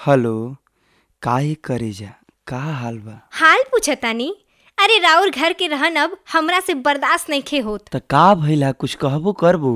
Hello, काहे करेजा, का हाल बा? हाल पूछतानी? अरे राउर घर के रहन अब हमरा से बर्दाश्त नइखे होत। त का भइला, कुछ कहबो करबो?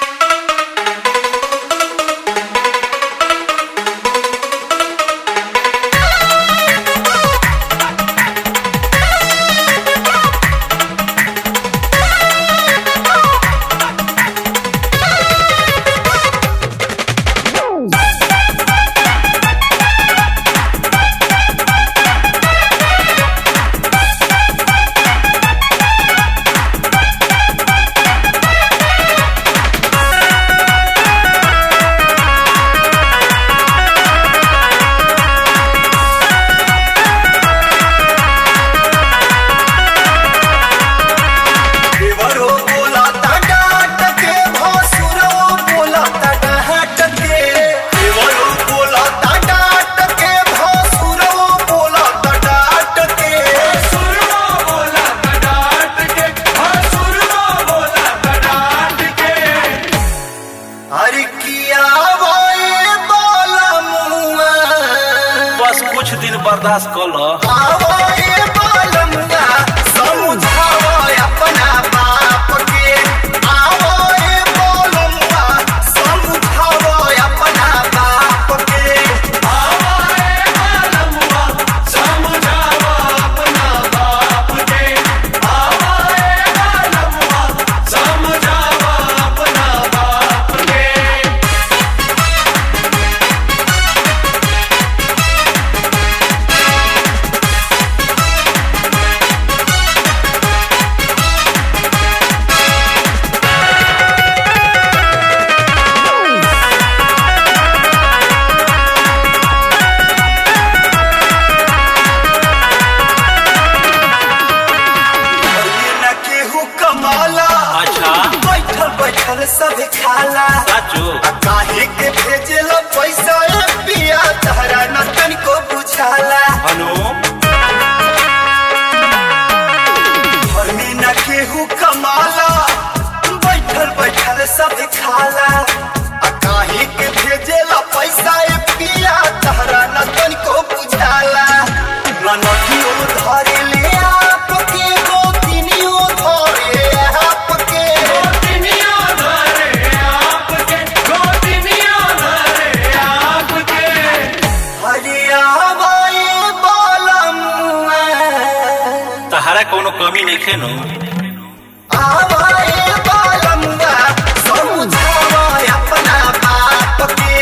कुछ दिन बर्दाश्त कर लो। अपना बाप के समझाओ अपना बाप के समझाओ अपना बाप के समझाओ अपना बाप के। बैठल सब खाला काहे के भेजेला पैसा पिया तहरा न तनिको बुझाला। घर में न केहू कमाला बैठल बैठल सब खाला काहे के भेजेला पैसा पिया तहरा न तनिको बुझाला। ननदियो धरे ले आपके गोतिनियो धरे आपके तहरा कोनो कमी नहीं खेनो। समझाओ अपना बाप के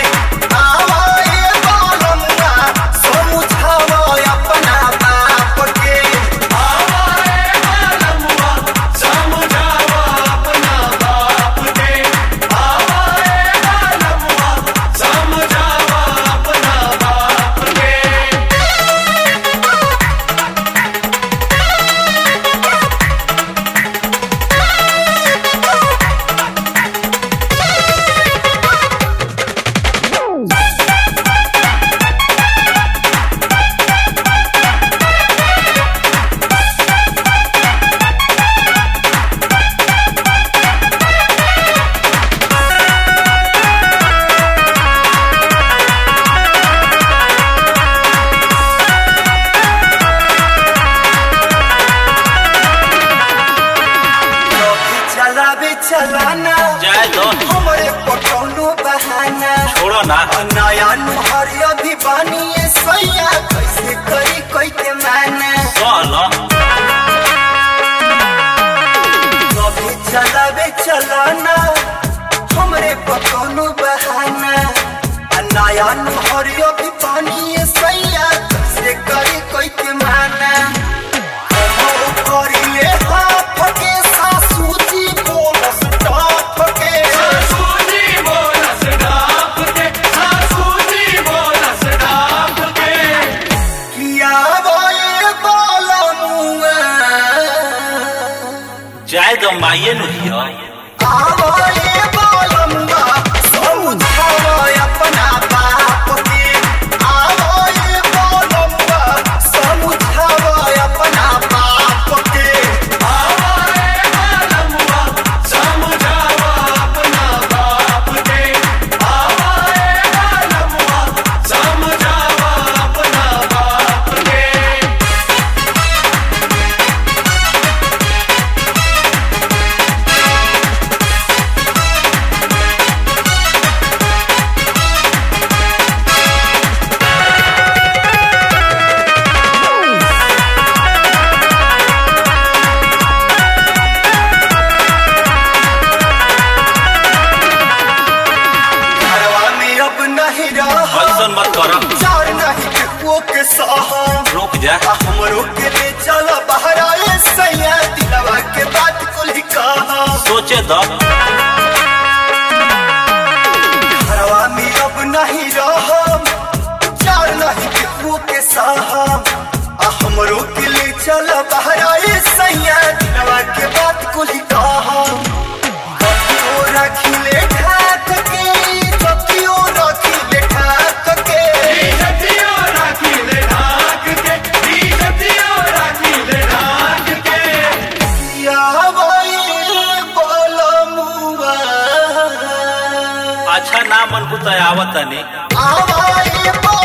समझाओ अपना बाप के समझाओ अपना बाप के समझाओ अपना बाप के। चलाना जाए दो हमारे पटौनो बहाना छोड़ो ना। नया नुहरिया भी बानी सैया कैसे करी कोई के माना। कभी चलावे चलाना हमारे पटौनो बहाना नया नुहरिया भी बानी सैया कैसे करी कोई के माना। करी ले हाथ के सासू जी बोलस डाफ के किया बोए बोला मुआ जाए दो माइये नु हियो। आवाए बोला मुआ समझाओ अपना बाप के आवाए बोला मुआ समझाओ अपना बाप के समझाओ अपना बाप के समझाओ चार नहीं के वो के सहा रुक जा हमरो के ले चलो बाहर आए सैया दिलवा के बात कुल ही कहा सोचे दो घरवा में अब नहीं रहम चार नहीं के वो के सहा हमरो के ले चलो बाहर आए सैया दिलवा के बात कुल ही कहा कतियो रखिले ठाक के कतियो रखिले ठाक के कतियो रखिले ठाक के कतियो रखिले ठाक के या भाई बोलो मुआ अच्छा ना मन बुता आवत नहीं आवाई